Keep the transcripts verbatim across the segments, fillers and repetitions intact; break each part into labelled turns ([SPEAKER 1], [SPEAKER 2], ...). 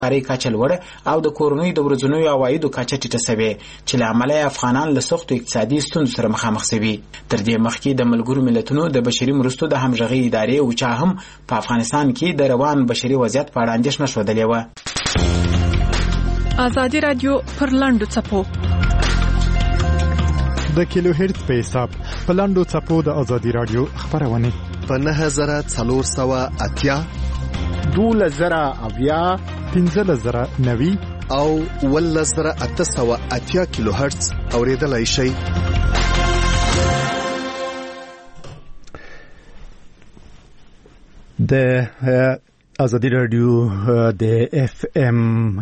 [SPEAKER 1] کاري کچه لوړه او د کورنیو د ورځنیو عوایدو کچه ټیټه سوې چې له امله افغانان له سختو اقتصادي ستونزو سره مخامخ سوي. تر دې مخکې د ملګرو ملتونو د بشري مرستو د همغږۍ ادارې اوچا هم په افغانستان کې د روان بشري وضعیت په اړه اندېښنه ښودلې وه.
[SPEAKER 2] ازادي رادیو پر لاندو څپو
[SPEAKER 3] د کیلو هرتز په حساب په لاندو څپو د ازادي رادیو خبرونه
[SPEAKER 4] په نهه زره څلور سوه اتیا
[SPEAKER 5] دولس زره اویا
[SPEAKER 3] پنځلس زره نوي
[SPEAKER 4] او اوولس زره اته سوه اتیا کیلو هرتز اوریدلای شئ.
[SPEAKER 3] د ازادي رادیو د اف ام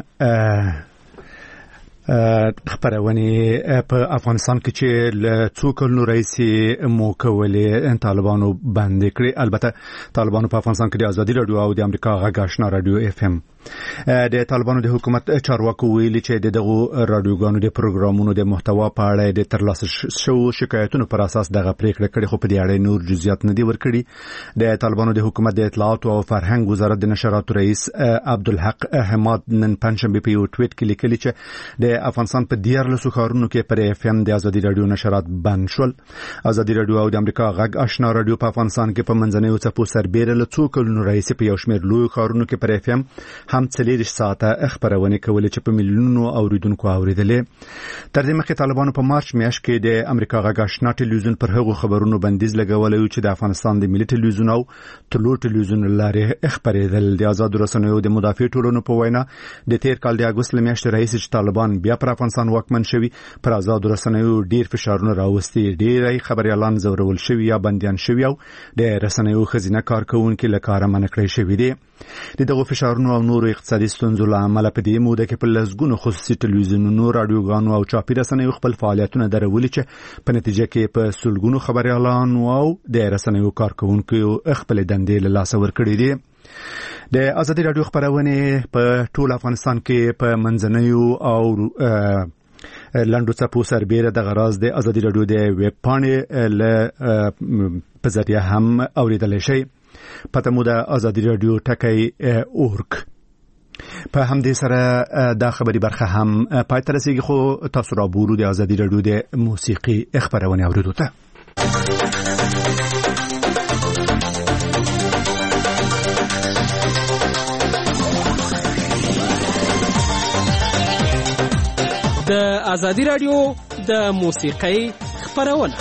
[SPEAKER 3] خبرونه په افغانستان کې چې له څو کلونو راځي مو کولې طالبانو باندې کړی. البته طالبانو په افغانستان کې د ازادي رادیو او د امریکا غږ آشنا رادیو اف ام د طالبانو د حکومت چارواکو ویلي چې دغه رادیوګانو د پروګرامونو د محتوا په اړه د ترلاسه شو شکایتونو پر اساس دغه پریکړه کړې، خو په دې اړه نور جزئیات نه دي ورکړي. د طالبانو د حکومت د اطلاعات او فرهنګ وزارت د نشراتو رئیس عبدالحق احمد نن پنځشنبه په یو ټویټ کې لیکلي چې د افغانستان په دیارلسو ښارونو کې پر اف ام د ازادي رادیو نشرات بند شول. ازادي رادیو او د امریکا غږ آشنا رادیو په افغانستان کې په منځنیو څپو سربېره له څو کلونو راځي په یو شمېر لوی ښارونو کې پر اف ام هم څلېرویشت ساعته خبرونه کولې چې په میلیونونو اوریدونکو اوریدلې. تر دې مخکې طالبانو په مارچ میاشت کې د امریکا غږ آشنا ټلویزیون پر هغو خبرونو بندیز لګولی چې د افغانستان د ملي ټلویزیون او طلوع ټلویزیون لارې خبرېدل. د آزاد رسنیو د مدافع ټولنو په وینا د تیر کال د اګوست میاشتې راهیسې چې طالبان بیا پر افغانستان واکمن شوي پر آزاد رسنیو ډیر فشارونه راوستي، ډیری خبريالان زورول شوي یا بنديان شوي او د رسنیو خزینه کارکونکو له کار منع کړی شوي دي. د دغه فشارونو او نورو اقتصادي ستونزو له امله په دې موده کې په لسګونو خصوصي ټلویزیونونو، رادیوګانو او چاپي رسنیو خپل فعالیتونه درولي چې په نتیجه کې په سلګونو خبريالان او د رسنیو کارکونکو خپل دندې له لاسه ورکړي دي. د ازادي رادیو خبرونه په ټول افغانستان کې په منځنیو او لاندو څپو سربېره د غراز د ازادي رادیو د ویب پاڼې له په ذریعه هم اوریدل شي. پته مو د ازادي رادیو ټکی اورګ. په همدې سره دا خبري برخه هم پای ته رسیږي، خو تاسو را بورو د ازادي رادیو د موسیقي خبرونه اوریدو ته.
[SPEAKER 6] د ازادي رادیو د موسیقۍ خبرونه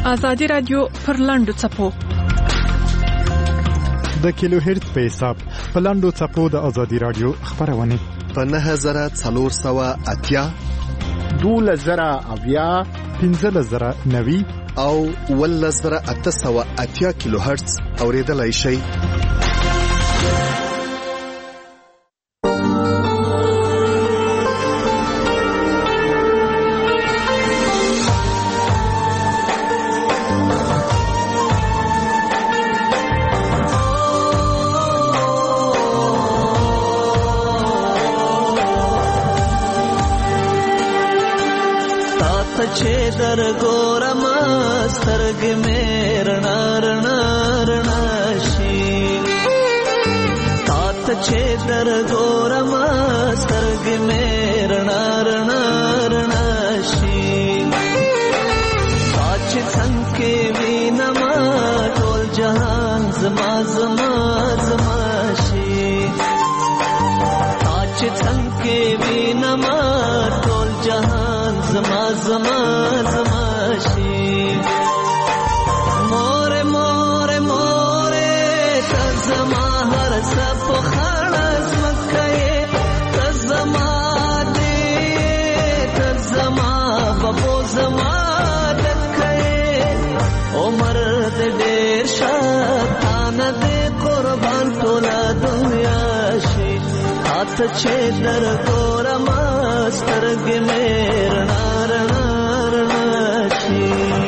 [SPEAKER 2] ازادي رادیو پر لاندو چپو
[SPEAKER 7] د کیلو هرتز په حساب په لاندو چپو د ازادي رادیو خبرونه
[SPEAKER 4] په نه زره څلور سوه اتیا
[SPEAKER 5] دوله زره اویا
[SPEAKER 7] پنځه زره نوي
[SPEAKER 4] او اوله زره اته سوه اتیا کیلو هرتز اوریدلای شئ.
[SPEAKER 8] در ګورم سترګ مې رڼا رڼا رڼا شي تات چې در ګورم سترګ مې رڼا رڼا رڼا شي اچ څنګه وینم ټول جهان زما زما زما شي اچ څنګه وینم ټول جهان زما زما زما شي مور مور مور تزما هر سپ خړز مکه تزما دې تزما بابو زما دکه عمر دې ډېر شان دې قربان ټول دنیا شي هات چې در ګورم سترګ مې رڼا رڼا رڼا شي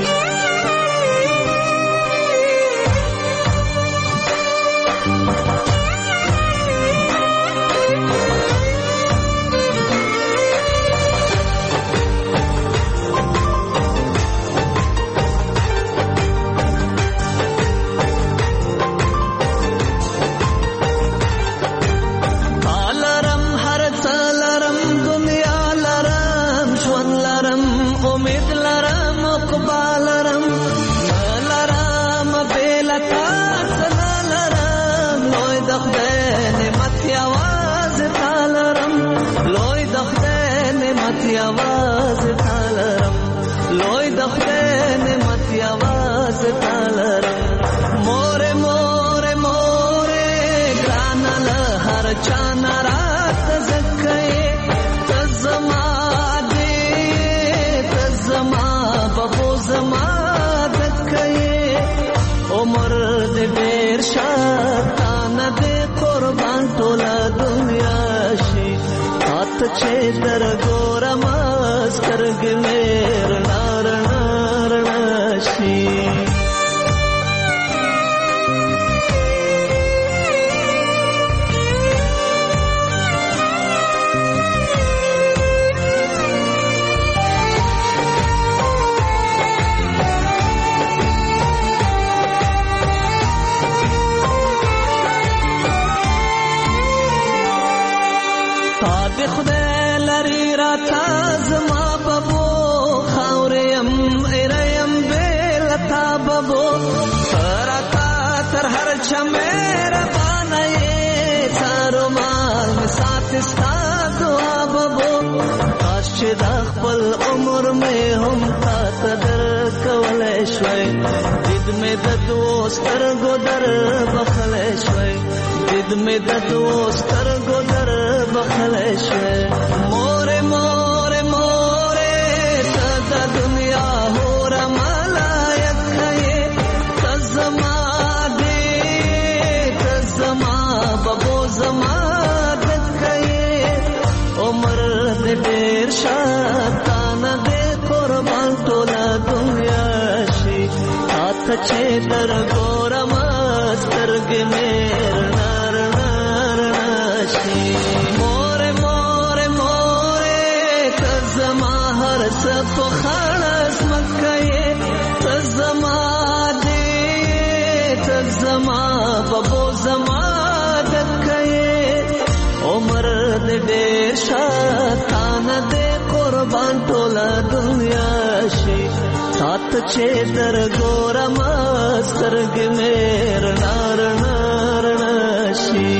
[SPEAKER 8] आवाज तालरम लोई दखन मत आवाज तालरम मोरे मोरे मोरे ग्रानल हर चाना रात जक्के तजमा दे तजमा बबो जमा दक्के उमर दे बेर शातान दे कुर्बान तोला दुनिया शी हाथ छे दर गोरम سترګ مې رڼا رڼا رڼا شي تا دې خدای لري را تازما بابو فرتا تر هر چمیر بانای تارو مال سات ستا دعا بابو کاش چې د خپل عمر مې هم تا تدر کولای شوي دید مې د دوستر ګودر بخلای شوي دید مې د دوستر ګودر بخلای شوي مور مور مور ته د دنیا هور تزما دې تزما بابو زما دکې عمر دې ډېر شاتان دې قربان ټول دنیا شي هات چې در ګورم سترګ مې رڼا رڼا رڼا شي مور مور مور تزما هر څه په خړس مکه تزما زما بابو زما دکې عمر دې ډېر شاتان دې قربان ټول دنیا شي سات چې در ګورم سترګ مې رڼا رڼا رڼا شي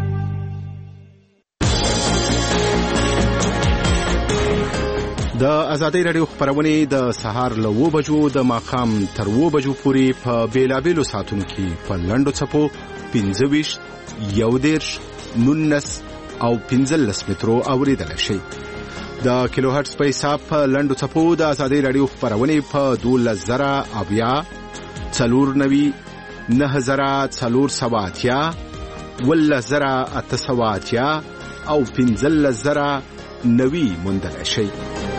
[SPEAKER 4] د ازادي رادیو خبرونه د سهار له و بجو د ماخام تر و بجو پورې په بیلابیلو ساعتونو کې په لندو چپو پنځه ویشت یو دیرش نونس او پنځلس مترو اوریدل شي. د کیلو هرتز په حساب په لندو چپو د ازادي رادیو خبرونه په دولس زره اویا څلور نوي نه زره څلور سواتیا ولس زره اته سواتیا او پنځلس زره نوي مندل شي.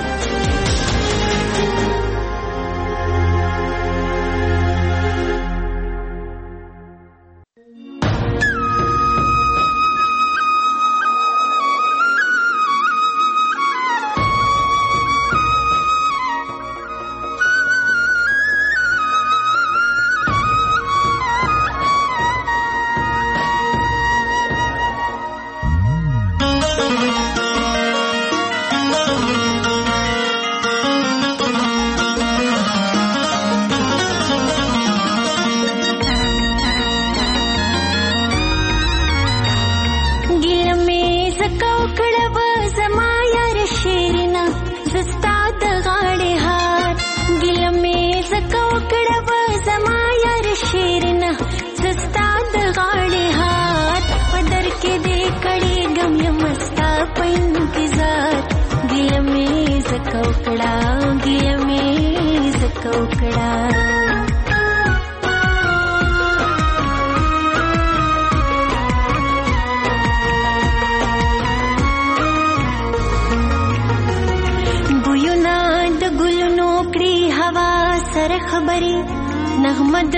[SPEAKER 9] نغمد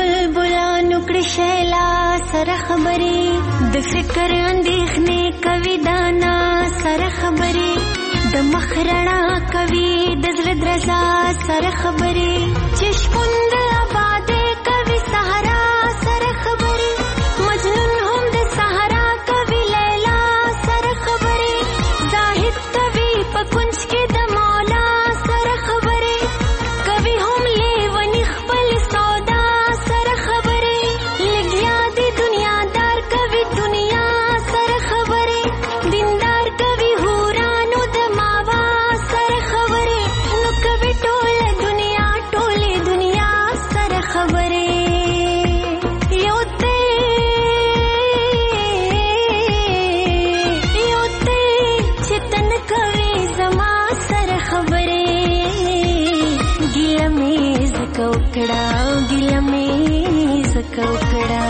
[SPEAKER 9] بلبلانو کړي شیلا سره خبرې د فکر اندېښنې کوي دانا سره خبرې د مخرڼا کوي د زړه درزا سره خبرې چې شپون د آبادې کوي صحرا سره خبرې مجنون هم د صحرا کوي لیلا سره خبرې زاهد کوي په کونج کې د مولا سره خبرې کوي هم لیونی خپل سودا سره خبرې لګیا دی دنیادار کوي دنیا سره خبرې دیندار کوي هورانو د ماوا سره خبرې نو کوي ټول دنیا ټولې دنیا سره خبرې یو ته یو ته چې تن کوي زما سره خبرې ګیله مې زکه وکړه ګیله مې زکه وکړه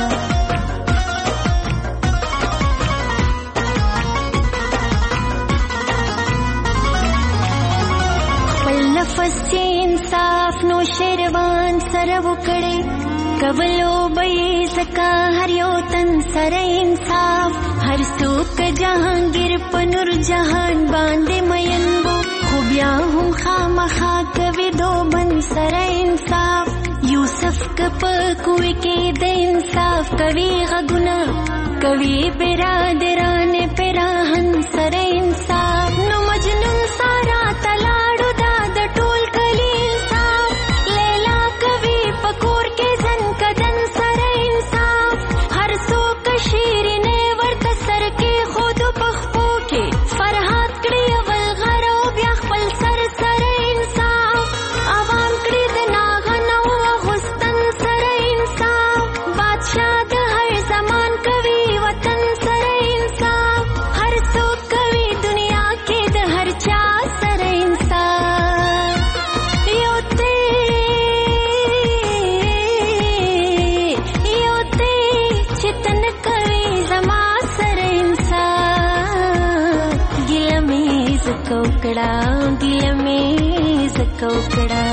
[SPEAKER 9] خپل نفس چې انصاف نو شیروان سره وکړي کولو به زکه هر یو تن سره انصاف هر څوک جهانګیر په نور جهان باندې مین وو خو بیا هم خامخا کوي دوبن سره انصاف یوسف کپ کوی کې د انصاف کوي غږونه کوي برادران پراهن سره انصاف نو مجنون سارا تلاړو دا د ټول کلی انصاف لیلا کوي پکور کې ځن کدن سره انصاف هر څوک شیرینه ورته سر کې خود پخپو کې فرحات کړي اول غرو بیا خپل سر سره انصاف عوام کړي د ناغنو غستن سره انصاف بادشاہ د هر زمان کوي وطن سره انصاف هر څوک کوي دنیا کې د هر چا سره انصاف یو ته یو ته چې تن کوي زما سره انصاف ګیله مې زکه وکړه ګیله مې زکه وکړه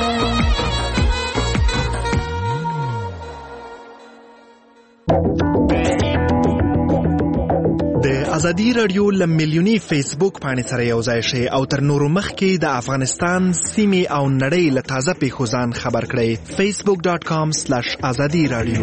[SPEAKER 10] د ازادي رادیو له میلیوني فیسبوک باندې سره یو ځای شي او تر نورو مخکې د افغانستان سیمې او نړۍ له تازه پیښو ځان خبر کړئ facebook dot com slash azadi radio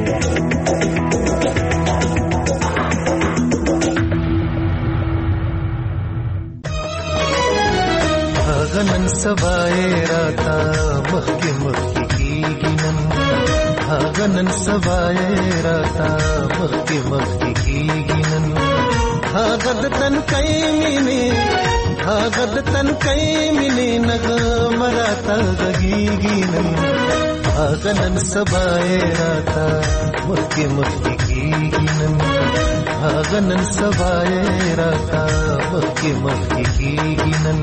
[SPEAKER 8] هغه نن سبا یې راته مخکې مخکې کېږي نن هغه نن سبا یې راته مخکې مخکې کېږي نن هغه د تنکۍ مینې هغه د تنکۍ مینې نغمه راته غږېږي نن هغه نن سبا یې راته مخکې مخکې کېږي نن هغه نن سبا یې راته مخکې مخکې کېږي نن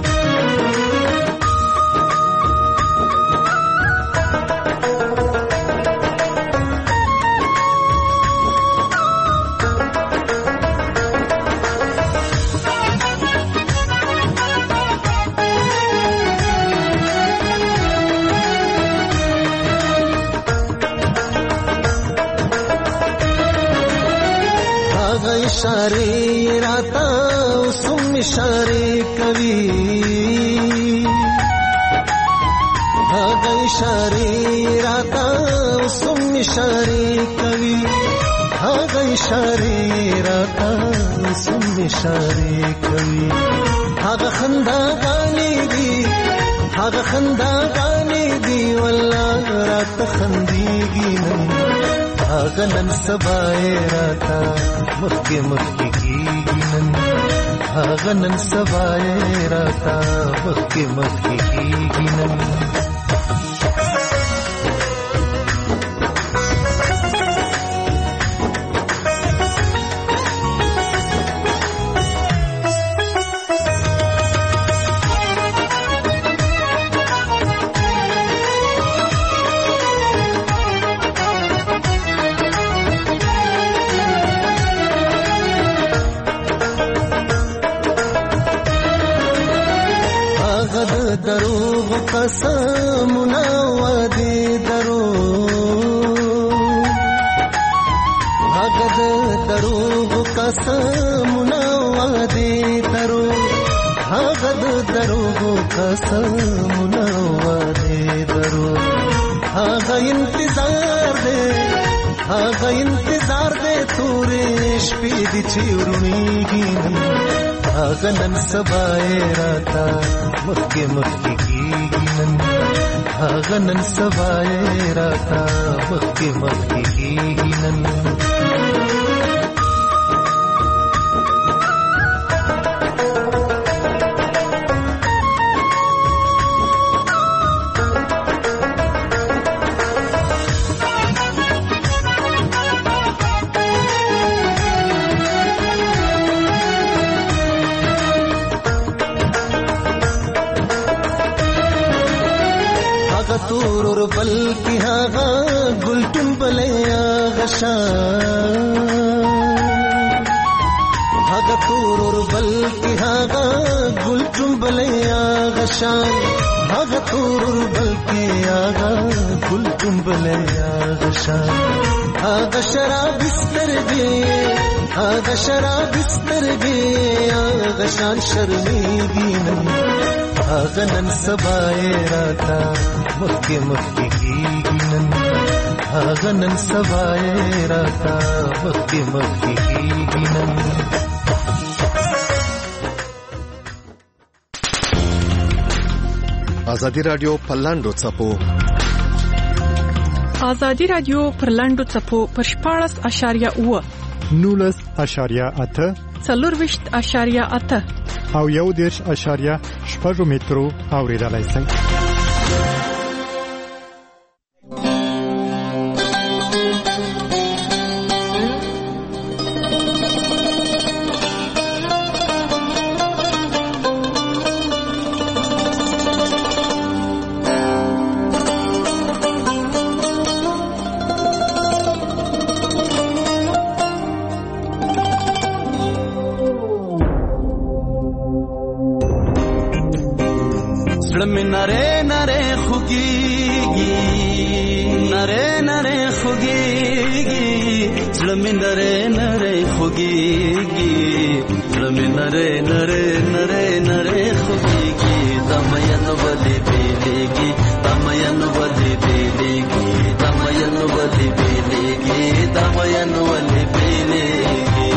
[SPEAKER 8] इशारे राता सुम इशारे कवि भागा इशारे राता सुम इशारे कवि भागा इशारे राता सुम इशारे कवि भागा खंदा गाने दी भागा खंदा गाने दी वल्लाह रात खंदीगी नहीं भागा नन सबाए राता मक्के मक्के कीगी नन भागा नन सबाए राता मक्के मक्के कीगी नन دروغ قسمنا ودي دروغ هغه دروغ قسمنا ودي دروغ هغه دروغ قسمنا ودي دروغ هغه انتظار دے هغه انتظار دے تورې شپې دي چې ورونیږي هغه نن سبا یې راته مخکې مخکې کېږي نن هغه نن سبا یې راته مخکې مخکې کېږي نن تورور بل کی هاغا گل ټمبلیا غشان هاغا تورور بل کی هاغا گل ټمبلیا غشان هاغا تورور بل کی هاغا گل ټمبلیا غشان هاغا شراب سترګې هاغا شراب سترګې هاغا شان شرمېږي نن هاغا نن سبا یې راته مخکې مخکې کېږي نن هاغا نن سبا یې راته مخکې مخکې کېږي نن
[SPEAKER 10] ازادي رادیو په لاندو څپو
[SPEAKER 2] ازادي رادیو پر لاندو څپو پر شپاړس اشاریه اوه
[SPEAKER 7] نولس اشاریه اته
[SPEAKER 2] څلورویشت اشاریه اته
[SPEAKER 7] او یو دېرش اشاریه شپږ مترو اورېدلای شئ
[SPEAKER 8] नरे नरे खुगीगी नरे नरे खुगीगी ज़्लमी नरे नरे खुगीगी ज़्लमी नरे नरे नरे नरे खुगीगी दमयन वली बेलेगी दमयन वली बेलेगी दमयन वली बेलेगी दमयन वली बेलेगी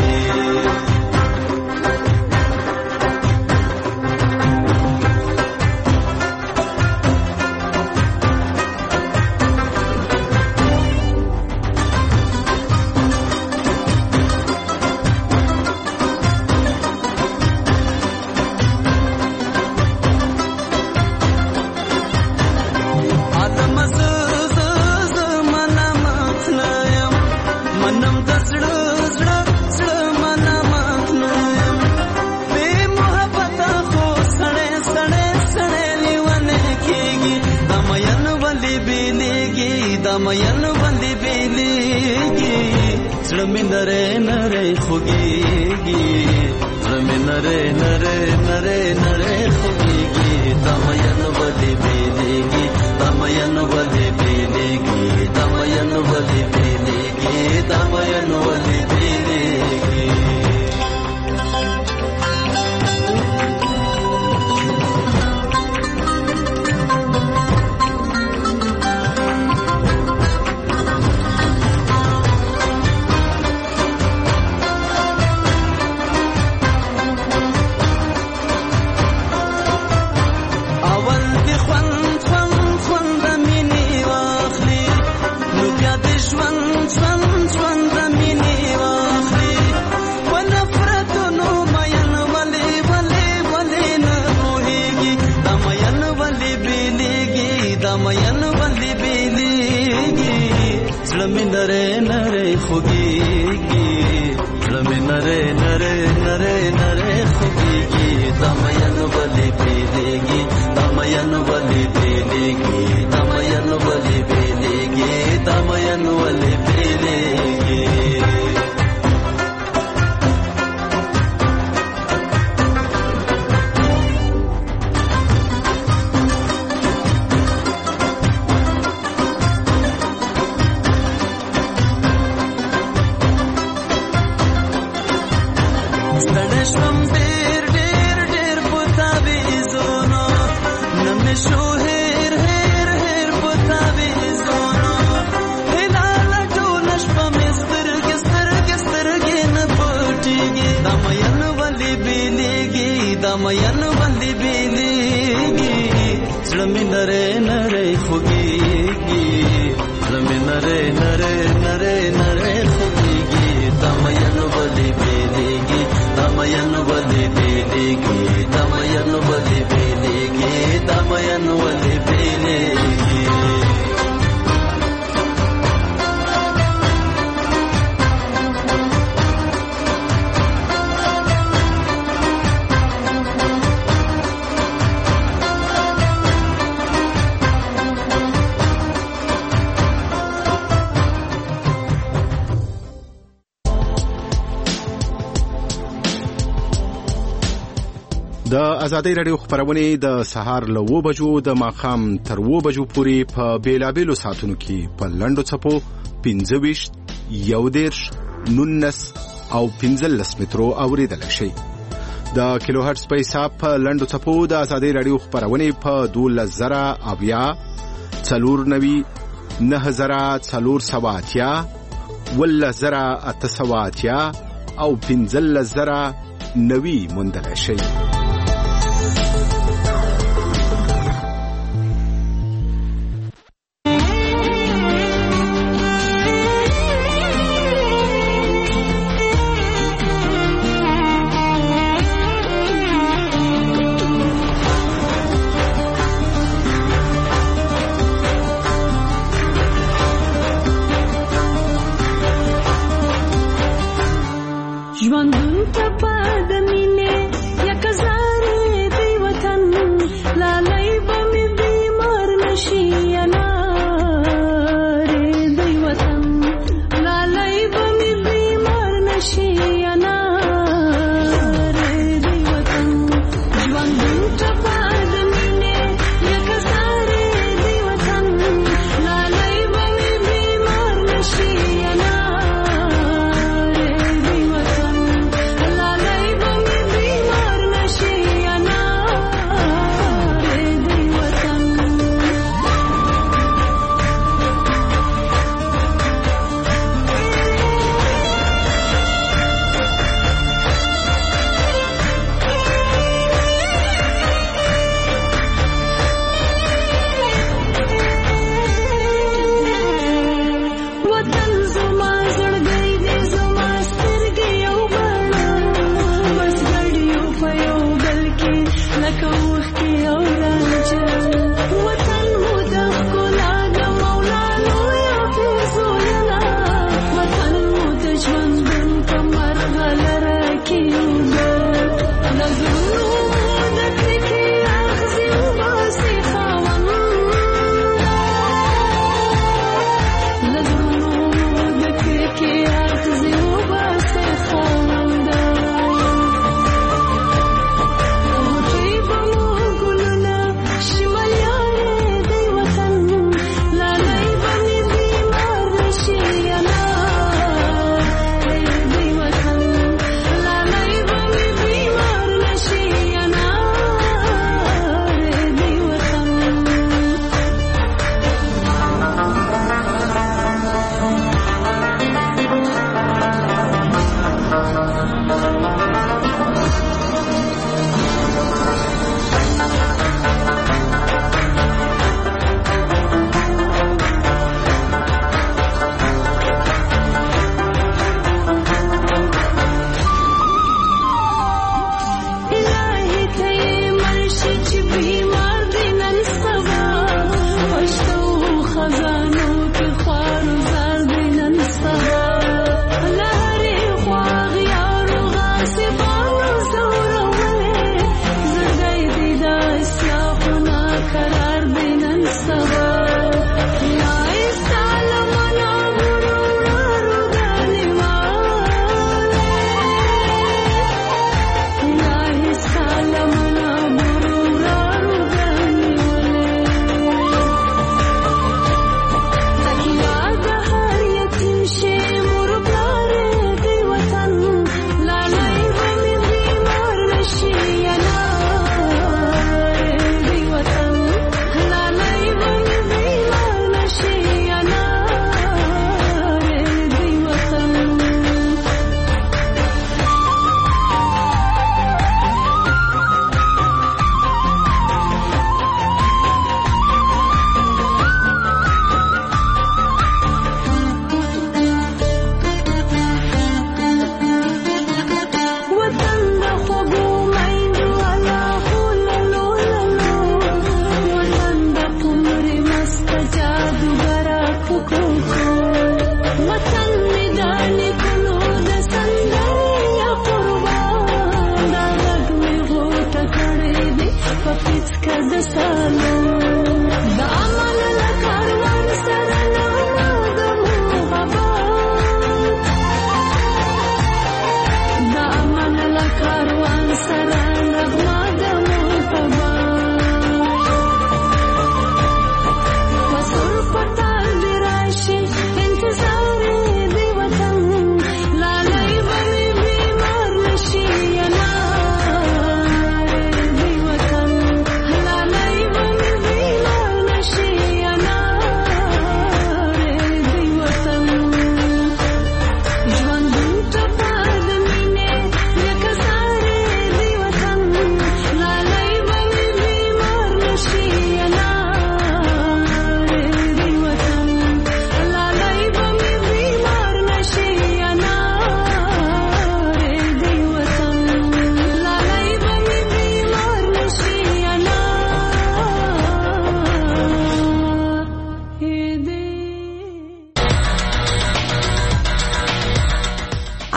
[SPEAKER 8] دمین باندې بیلیږي زړه مې نری نری خوږیږي زړه مې نری نری نری نری خوږیږي دمین باندې بیلیږي دمین باندې بیلیږي دمین باندې بیلیږي دمین باندې بیلیږي नरे नरे खुगीगी लमे नरे नरे नरे नरे खुगीगी दमयन बलि बेलेगी दमयन बलि बेलेगी दमयन बलि बेलेगी दमयन बलि बेलेगी दमयन बंदी बेलेगी ज़्लमी नरे नरे खुगीगी ज़्लमी नरे नरे नरे नरे खुगीगी दमयन बंदी बेलेगी दमयन बंदी बेलेगी दमयन बंदी बेलेगी दमयन बंदी बेलेगी
[SPEAKER 4] د ازادي رادیو خبرونه د سهار له و بجو د ماخام تر و بجو پوري په بیلابیلو ساتونو کې په لندو چپو پنځه ویشت یو دیرش نونس او پنځلس مترو اوریدل شي د کیلو هرتز په حساب په لندو چپو د ازادي رادیو خبرونه په دولس زره اویا څلور نوي نه زره څلور سواتیا ول زره اتسواتیا او پنځلس زره نوي مندل شي
[SPEAKER 11] ژوندون ته پد مینه یک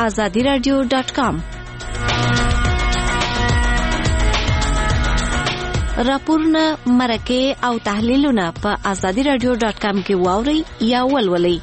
[SPEAKER 11] azadi radio dot com. راپورونه مرکه او تحلیلونه په azadi radio dot com کې واورئ یا ولولئ.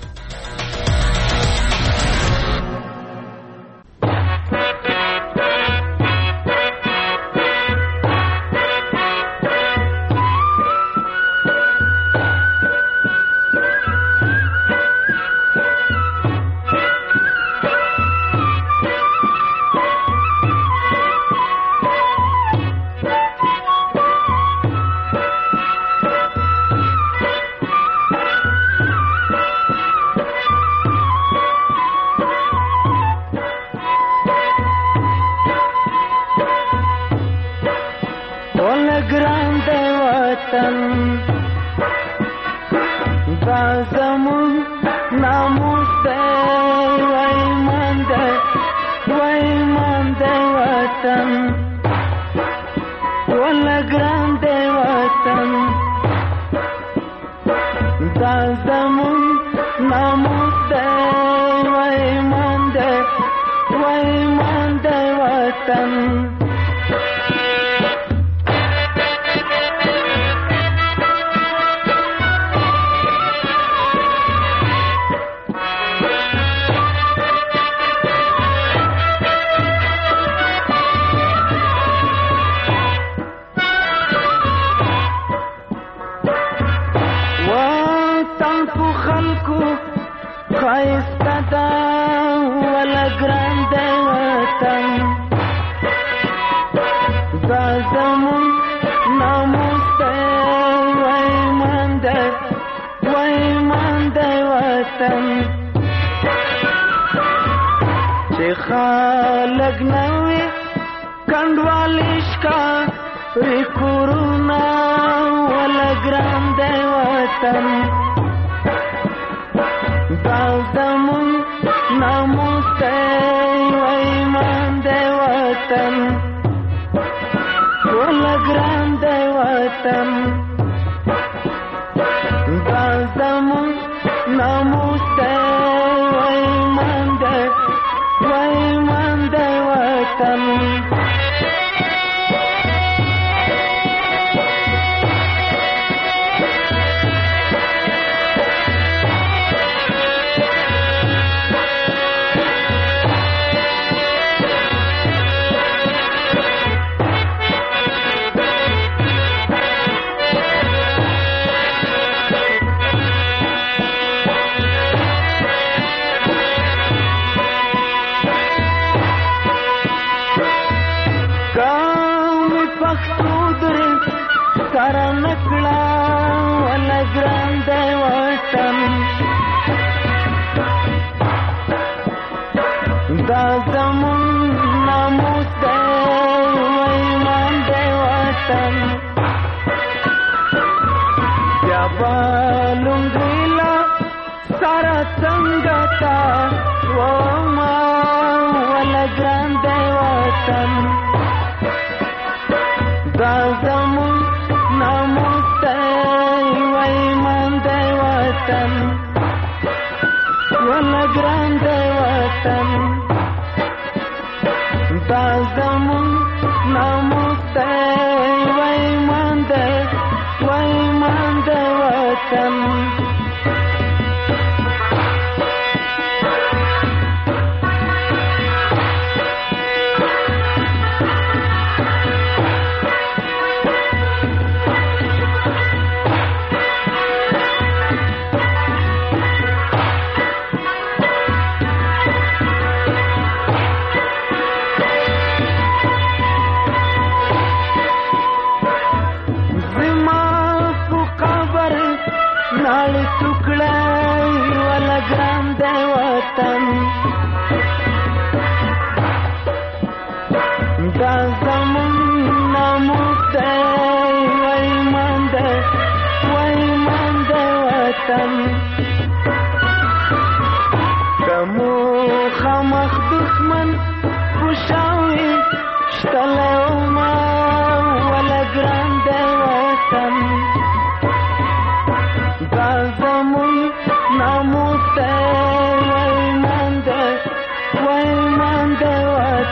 [SPEAKER 12] When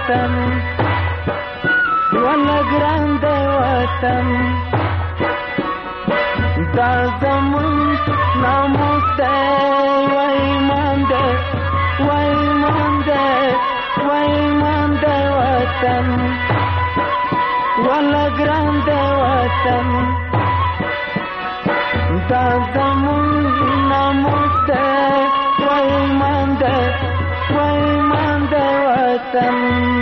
[SPEAKER 12] وطن ولا ګران دی وطن دا زمون ناموس دی وای ایمان دی وای ایمان دی وای ایمان دی وطن ولا ګران دی وطن دا زمون ناموس دی وای ایمان دی وای ایمان دی وطن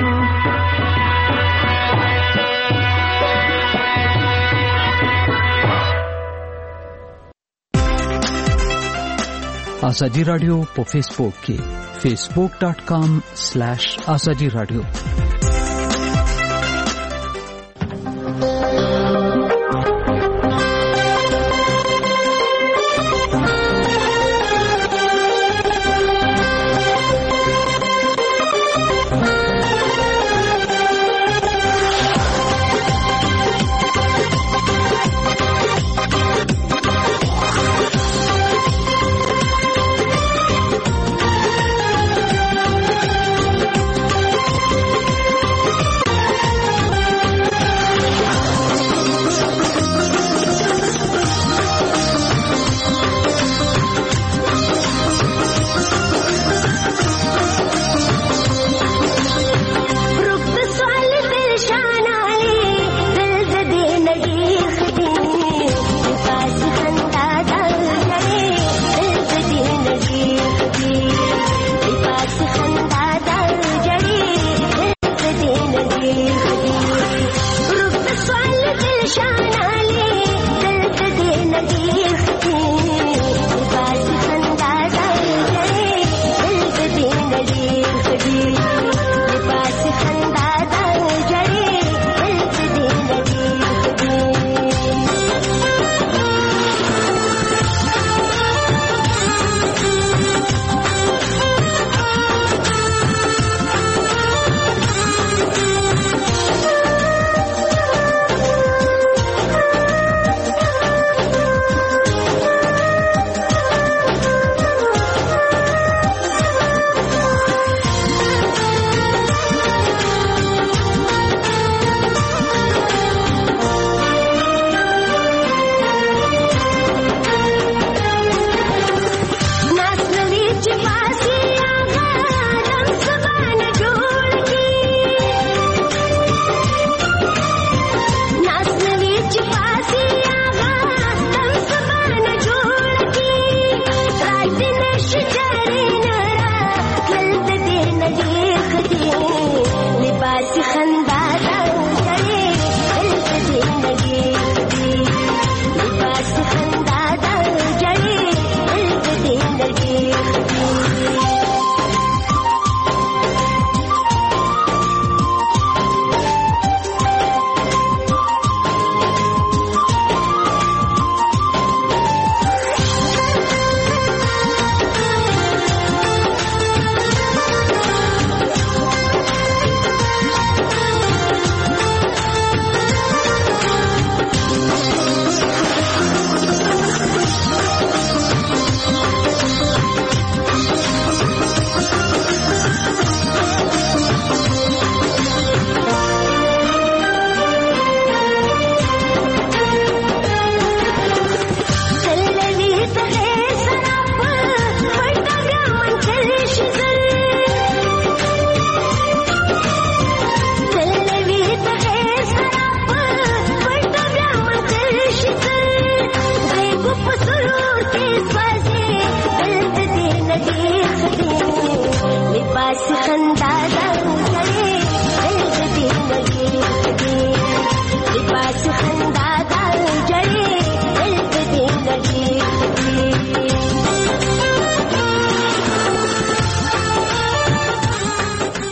[SPEAKER 13] آزادی رادیو په فیسبوک کې facebook dot com slash azadi radio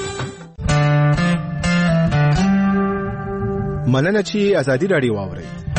[SPEAKER 4] مننه چې ازادي رادیو واورئ.